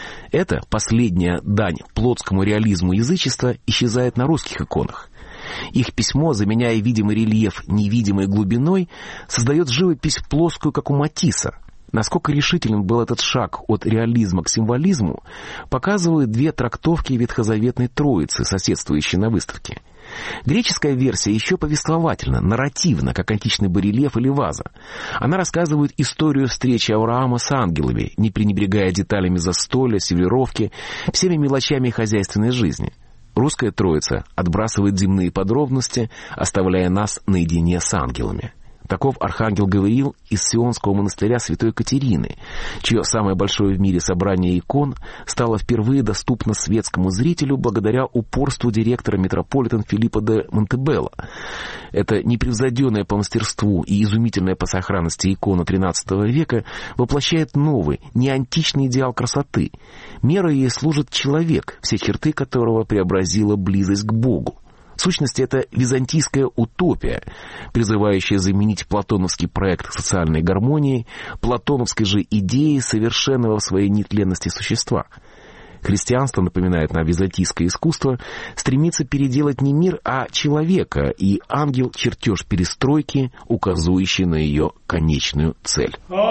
Это последняя дань плотскому реализму язычества исчезает на русских иконах. Их письмо, заменяя видимый рельеф невидимой глубиной, создает живопись плоскую, как у Матисса. Насколько решителен был этот шаг от реализма к символизму, показывают две трактовки ветхозаветной троицы, соседствующие на выставке. Греческая версия еще повествовательна, нарративна, как античный барельеф или ваза. Она рассказывает историю встречи Авраама с ангелами, не пренебрегая деталями застолья, сервировки, всеми мелочами хозяйственной жизни. Русская троица отбрасывает земные подробности, оставляя нас наедине с ангелами. Таков архангел Гавриил из Сионского монастыря Святой Катерины, чье самое большое в мире собрание икон стало впервые доступно светскому зрителю благодаря упорству директора Метрополитен Филиппа де Монтебелло. Это непревзойденная по мастерству и изумительная по сохранности икона тринадцатого века воплощает новый, не античный идеал красоты. Мерой ей служит человек, все черты которого преобразила близость к Богу. В сущности, это византийская утопия, призывающая заменить платоновский проект социальной гармонии платоновской же идеей совершенного в своей нетленности существа. Христианство, напоминает нам византийское искусство, стремится переделать не мир, а человека, и ангел — чертеж перестройки, указывающий на ее конечную цель.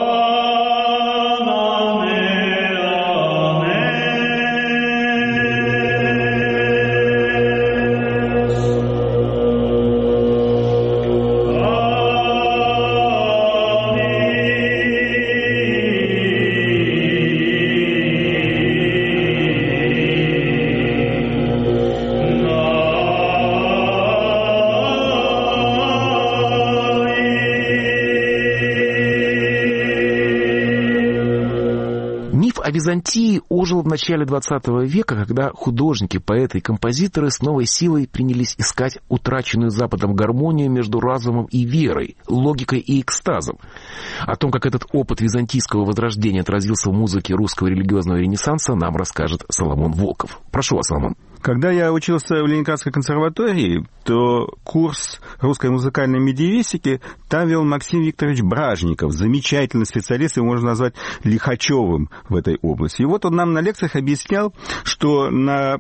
О Византии ожил в начале двадцатого века, когда художники, поэты и композиторы с новой силой принялись искать утраченную Западом гармонию между разумом и верой, логикой и экстазом. О том, как этот опыт византийского возрождения отразился в музыке русского религиозного ренессанса, нам расскажет Соломон Волков. Прошу вас, Соломон. Когда я учился в Ленинградской консерватории, то курс русской музыкальной медиевистики там вел Максим Викторович Бражников, замечательный специалист, его можно назвать Лихачевым в этой области. И вот он нам на лекциях объяснял, что на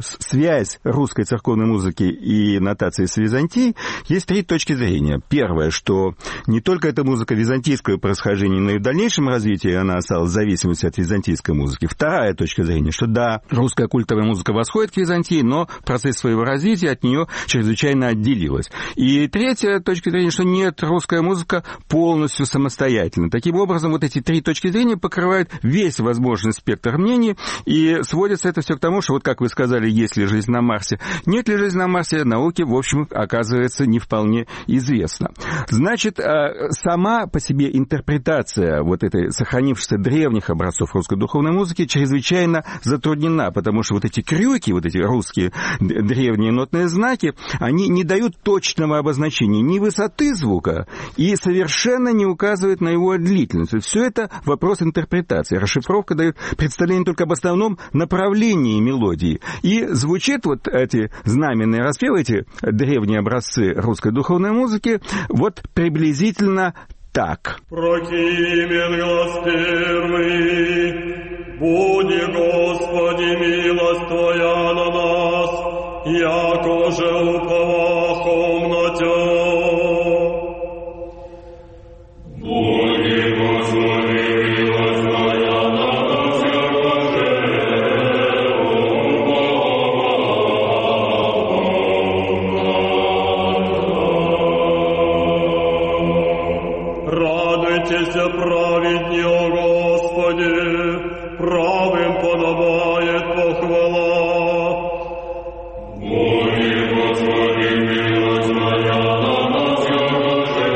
связь русской церковной музыки и нотации с Византией есть три точки зрения. Первое, что не только эта музыка византийского происхождения, но и в дальнейшем развитии она осталась в зависимости от византийской музыки. Вторая точка зрения, что да, русская культовая музыка восходит к Византии, но процесс своего развития от нее чрезвычайно отделилась. И третья точка зрения, что нет, русская музыка полностью самостоятельна. Таким образом, вот эти три точки зрения покрывают весь возможный спектр мнений, и сводится это все к тому, что, вот как вы сказали, есть ли жизнь на Марсе, нет ли жизни на Марсе, науке, в общем, оказывается, не вполне известно. Значит, сама по себе интерпретация вот этой сохранившихся древних образцов русской духовной музыки чрезвычайно затруднена, потому что вот эти крюки, вот эти русские древние нотные знаки, они не дают точного обозначения ни высоты звука и совершенно не указывают на его длительность. Все это вопрос интерпретации. Расшифровка дает представление только об основном направлении мелодии. И звучит вот эти знаменные распевы, эти древние образцы русской духовной музыки, вот приблизительно так. Прокимен глаз первый, буди, Господи, милость Твоя на нас, яко же уповахом на Тя. Буди, Господи, милость Твоя на нас, яко же уповахом на Тя. Радуйтесь, праведни, о Господи, правым подобает похвала. Боги, Господи, милость Твоя на нас, яко же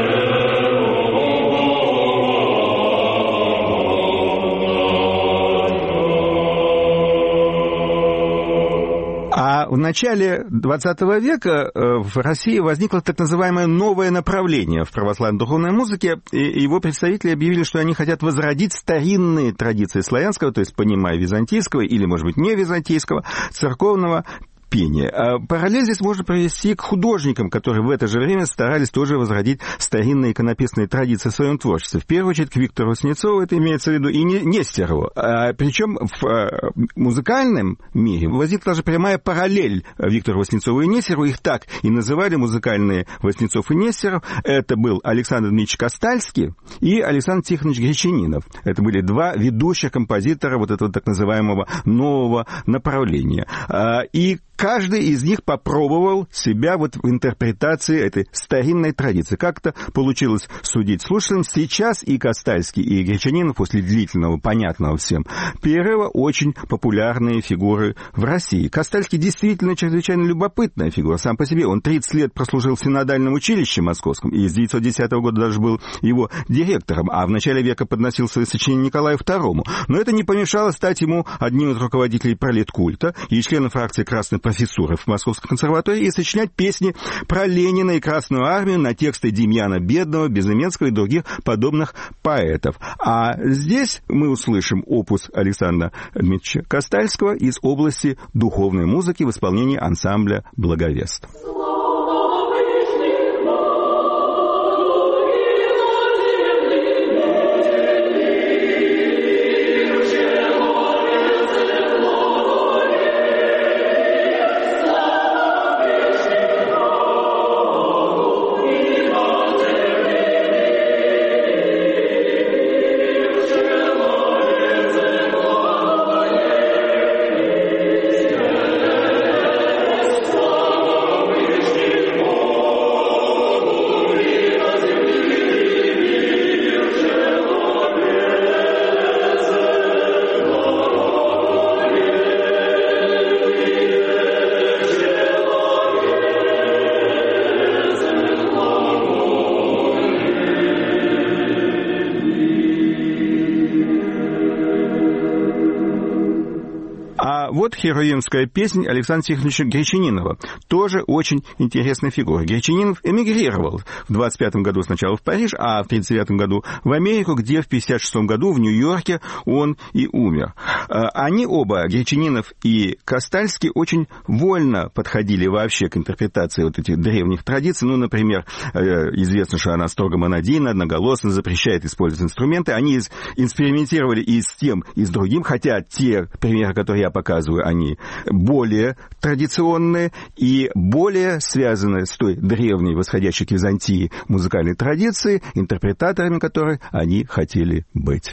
А в начале двадцатого века в России возникло так называемое новое направление в православной духовной музыке, и его представители объявили, что они хотят возродить старинные традиции славянского, то есть, понимая, византийского или, может быть, не византийского, церковного пения. А параллель здесь можно провести к художникам, которые в это же время старались тоже возродить старинные иконописные традиции в своем творчестве. В первую очередь к Виктору Васнецову, это имеется в виду, и Нестерову. А, причем в музыкальном мире возникла даже прямая параллель Виктору Васнецову и Нестерову. Их так и называли музыкальные Васнецов и Нестеров. Это был Александр Дмитриевич Костальский и Александр Тихонович Гречанинов. Это были два ведущих композитора вот этого так называемого нового направления. А, и каждый из них попробовал себя вот в интерпретации этой старинной традиции. Как-то получилось судить слушателям. Сейчас и Костальский, и Гречанинов после длительного, понятного всем перерыва очень популярные фигуры в России. Костальский действительно чрезвычайно любопытная фигура сам по себе. Он тридцать лет прослужил в Синодальном училище московском, и с девятьсот десятого года даже был его директором, а в начале века подносил свои сочинения Николаю второму. Но это не помешало стать ему одним из руководителей пролеткульта и членом фракции Красной профессуры в Московской консерватории и сочинять песни про Ленина и Красную армию на тексты Демьяна Бедного, Безыменского и других подобных поэтов. А здесь мы услышим опус Александра Дмитриевича Костальского из области духовной музыки в исполнении ансамбля «Благовест». Вот хероимская песня Александра Тихоновича Гречанинова. Тоже очень интересная фигура. Гречанинов эмигрировал в двадцать пятом году сначала в Париж, а в тридцать девятом году в Америку, где в пятьдесят шестом году в Нью-Йорке он и умер. Они оба, Гречанинов и Костальский, очень вольно подходили вообще к интерпретации вот этих древних традиций. Ну, например, известно, что она строго монодийна, одноголосно, запрещает использовать инструменты. Они экспериментировали и с тем, и с другим, хотя те примеры, которые я показываю, они более традиционные и более связаны с той древней, восходящей к Византии музыкальной традиции, интерпретаторами которой они хотели быть.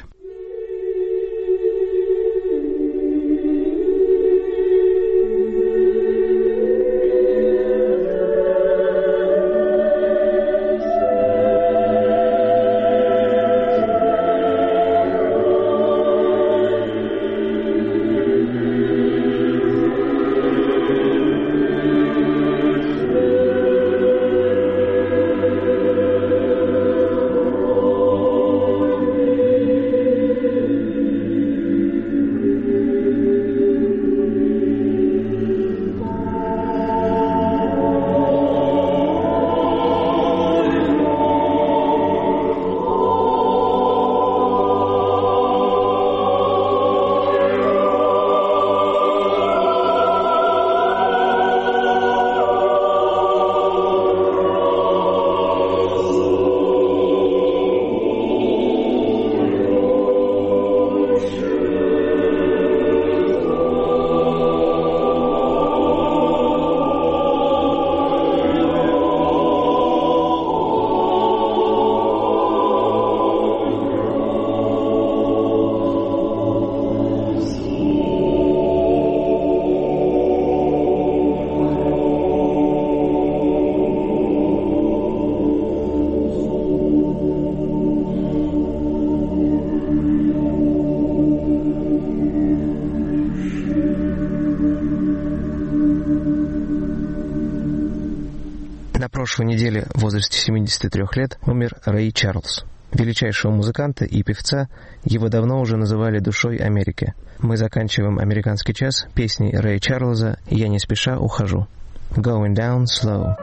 На прошлой неделе в возрасте семидесяти трёх лет умер Рэй Чарльз. Величайшего музыканта и певца, его давно уже называли душой Америки. Мы заканчиваем американский час песней Рэя Чарльза «Я не спеша ухожу». Going down slow.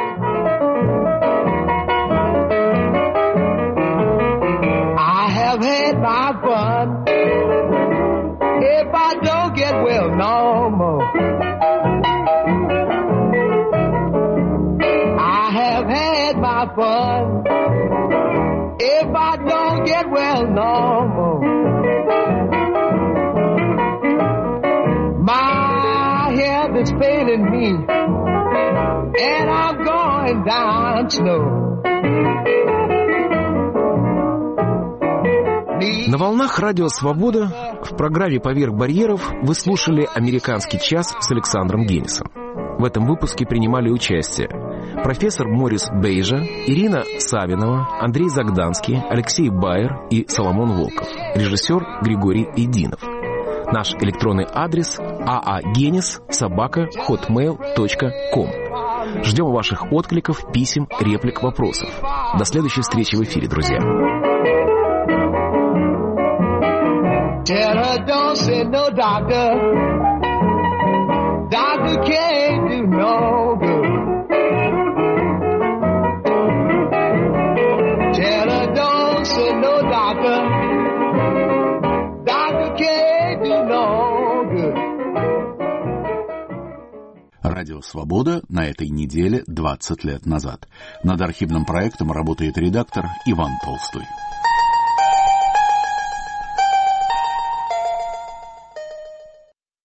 I have had my fun. If I don't get well no more, I have had my fun. If I don't get well no more, my health is failing me, and I'm going down slow. На волнах радио «Свобода» В программе «Поверх барьеров» вы слушали «Американский час» с Александром Генисом. В этом выпуске принимали участие профессор Морис Бейжа, Ирина Савинова, Андрей Загданский, Алексей Байер и Соломон Волков. Режиссер Григорий Идинов. Наш электронный адрес аагенис собака хотмейл точка ком. Ждем ваших откликов, писем, реплик, вопросов. До следующей встречи в эфире, друзья. Tell her don't say no doctor. Doctor can't do no good. Tell her don't say no doctor. Doctor can't do no good. Радио «Свобода» на этой неделе двадцать лет назад. Над архивным проектом работает редактор Иван Толстой.